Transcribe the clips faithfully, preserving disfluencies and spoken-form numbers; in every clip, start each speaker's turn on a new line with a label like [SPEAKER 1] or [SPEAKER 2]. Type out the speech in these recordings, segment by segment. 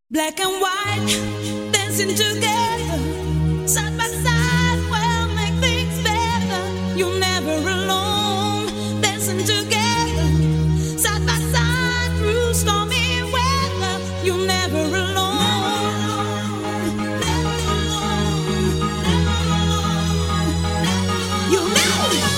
[SPEAKER 1] Black and white, dancing together, side by side, will make things better. You're never alone, dancing together, side by side, through stormy weather. You're never alone. Never alone, never alone, you're never alone.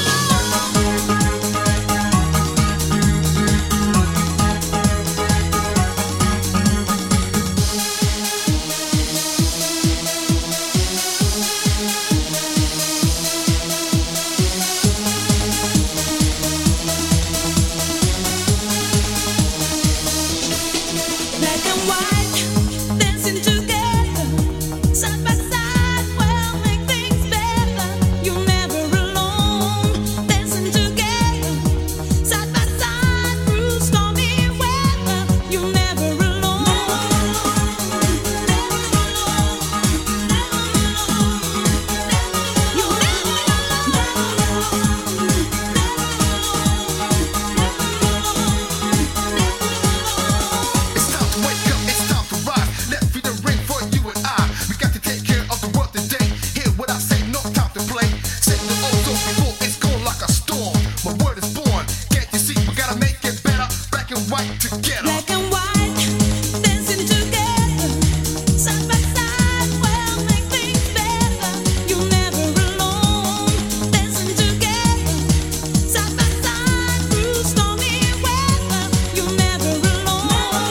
[SPEAKER 1] Black and white, dancing together, side by side, will make things better. You're never alone, dancing together, side by side, through stormy weather. You're never alone.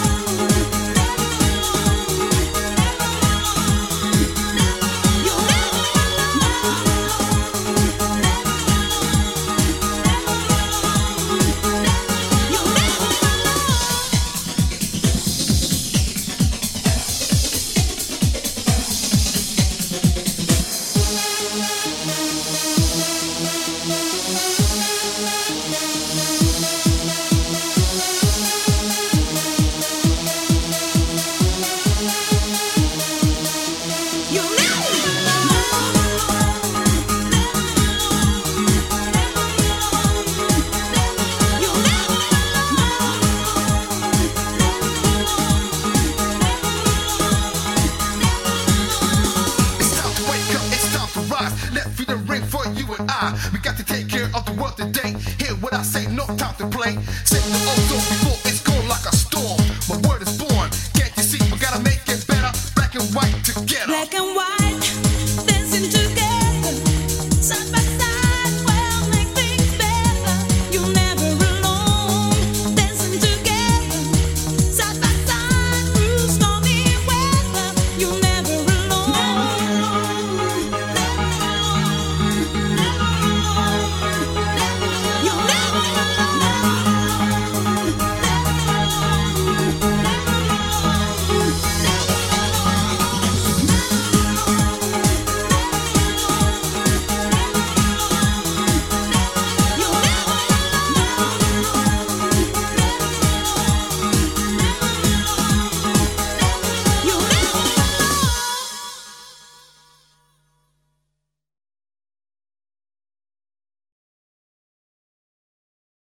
[SPEAKER 1] You're never
[SPEAKER 2] Let freedom ring for you and I. We got to take care of the world today. Hear what I say, no time to play. Set the ozone before it's gone like a storm. My word is born, can't you see? We gotta make it better. Black and white together.
[SPEAKER 1] black and